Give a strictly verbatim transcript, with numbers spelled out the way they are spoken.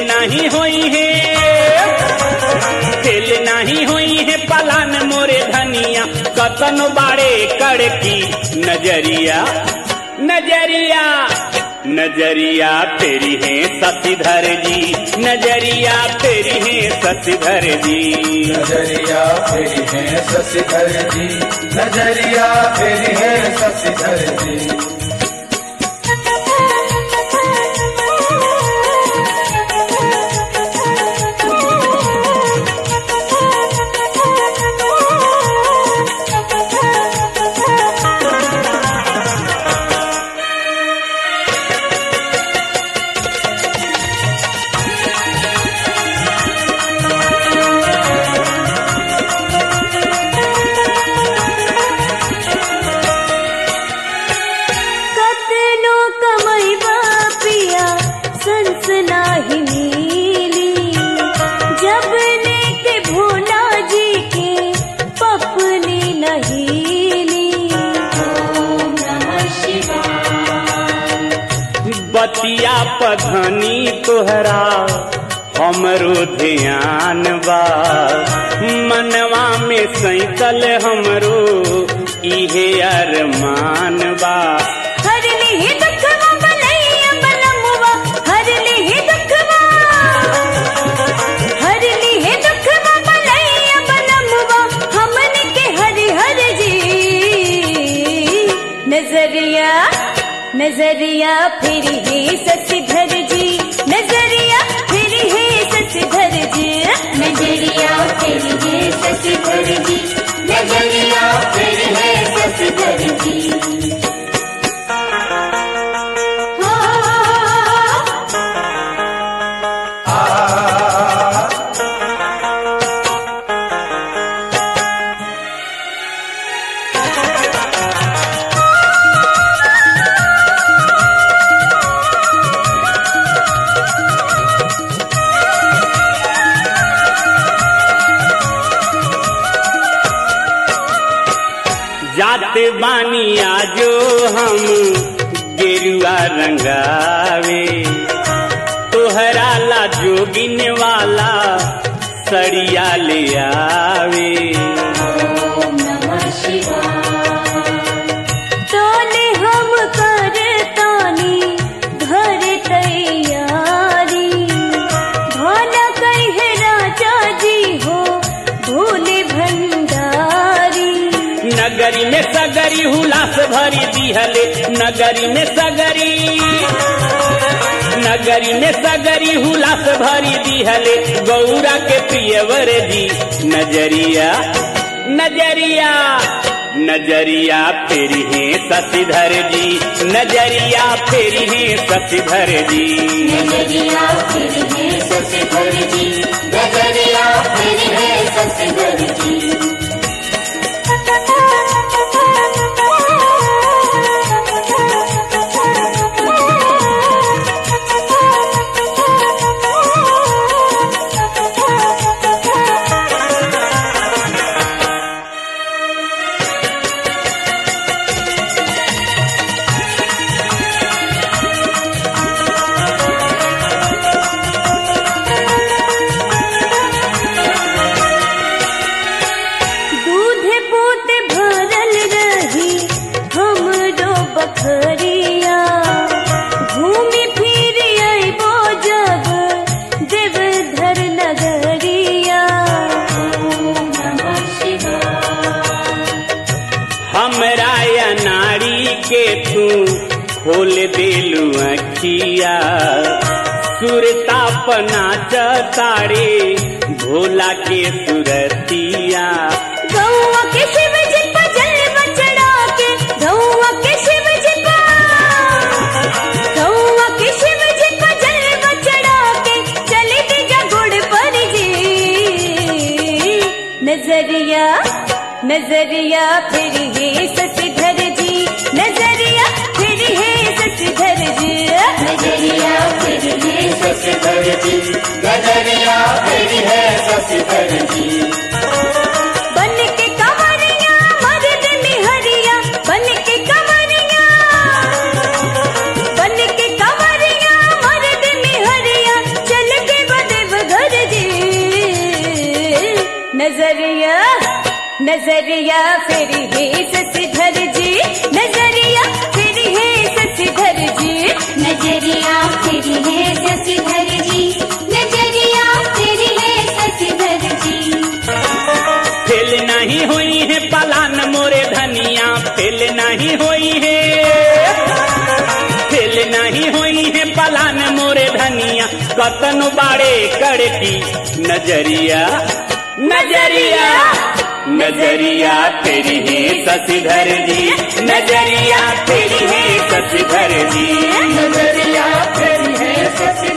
नहीं होई है, फेल नहीं होई है पलान मोरे धनिया, कतन बाड़े कड़की नजरिया नजरिया नजरिया तेरी है शशिधर जी, नजरिया तेरी है शशिधर जी, नजरिया तेरी है शशिधर जी, नजरिया तेरी है शशिधर जी। बतिया पधनी तोहरा हमरो ध्यान बा, मनवा में सैतल हमरो इहे अरमान बा। हर लिहि दुखवा बलैया बलमुआ, हर लिहि दुखवा, हर लिहि दुखवा बलैया बलमुआ, हमन के हरि हर जी। नजरिया नजरिया फिर है शशिधर जी, नजरिया फिर है शशिधर जी, नजरिया फिर है शशिधर जी, नजरिया फिर है शशिधर जी। जाते बानी आजो हम गेरुआ रंगावे, तोहरा ला जोगिन वाला सड़िया ले आवे। ओम नमः शिवाय। तोने हम करतानी घर तैयारी, भोला कहे राजा जी हो भोले भंडारी। नगरी में सगरी हुलास भरी दिहले, नगरी में सगरी नगरी में सगरी हुलास भरी दिहले, गौरा के प्रियवर जी। नजरिया नजरिया नजरिया फेरी है शशिधर जी, नजरिया फेरी है शशिधर जी, नजरिया फिर है शशिधर जी, नजरिया फिर है शशिधर जी। बखरिया घूमी फिर आइबो जब देवधर नगरिया। ओम नमः शिवाय। हमरा या नारी के तू खोल देलू अखिया, सुरता पना तारे भोला के सुरतिया। गौआ के शिव जी पर जलवा चढ़ा के, गौआ के शिव जी पर, गौआ के शिव जी पर जलवा चढ़ा के, चले दीजा गुड़ पर जी। नजरिया नजरिया फिर है शशिधर जी, नजरिया फिर है शशिधर जी, नजरिया फिर है शशिधर जी, नजरिया फिर है शशिधर जी। बन के कंवरिया मर्द निहरिया, बन के कंवरिया, बन के कंवरिया मर्द निहरिया, चल के नजरिया फेरी है शशिधर जी, नजरिया फेरी है शशिधर जी, नजरिया फेरी है शशिधर जी, नजरिया फेरी है शशिधर जी। फेल नहीं हुई है पलान मोरे धनिया, फेल नहीं हुई है, फेल नहीं हुई है पलान मोरे धनिया, कतन बाड़े कड़की नजरिया, नजरिया नजरिया तेरी है शशिधर जी, नजरिया तेरी है शशिधर जी, नजरिया तेरी है शशि